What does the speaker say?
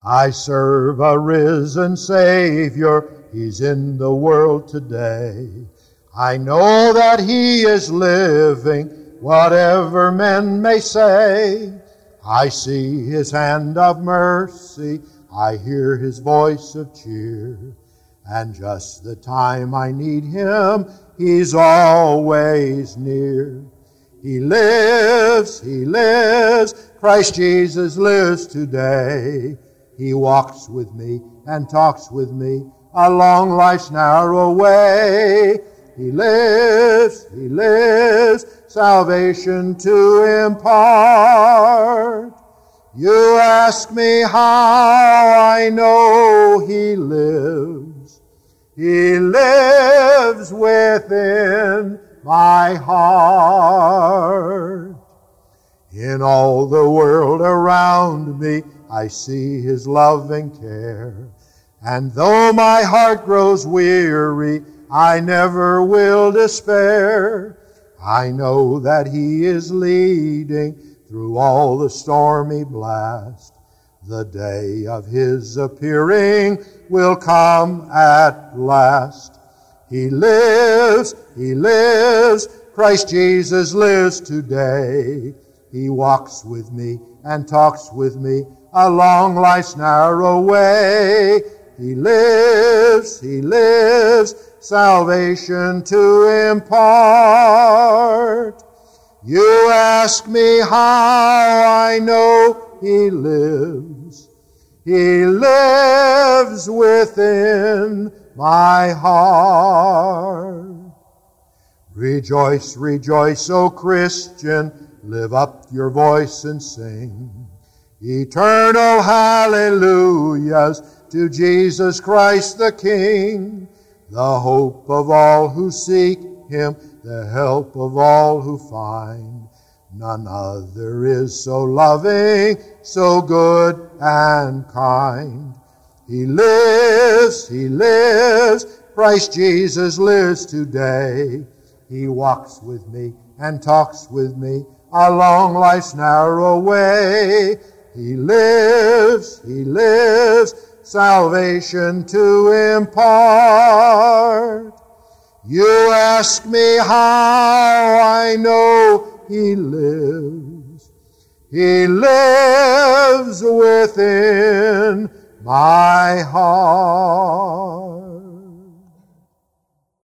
I serve a risen Savior. He's in the world today. I know that He is living, whatever men may say. I see His hand of mercy. I hear His voice of cheer. And just the time I need Him, He's always near. He lives, He lives. Christ Jesus lives today. He walks with me and talks with me along life's narrow way. He lives, He lives, salvation to impart. You ask me how I know He lives. He lives within my heart. In all the world around me, I see His loving care. And though my heart grows weary, I never will despair. I know that He is leading through all the stormy blast. The day of His appearing will come at last. He lives, He lives, Christ Jesus lives today. He walks with me and talks with me along life's narrow way. He lives, He lives, salvation to impart. You ask me how I know He lives. He lives within my heart. Rejoice, rejoice, O Christian, lift up your voice and sing eternal hallelujahs to Jesus Christ the King, the hope of all who seek Him, the help of all who find. None other is so loving, so good and kind. He lives, He lives, Christ Jesus lives today. He walks with me and talks with me along life's narrow way. He lives, He lives, salvation to impart. You ask me how I know He lives. He lives within my heart.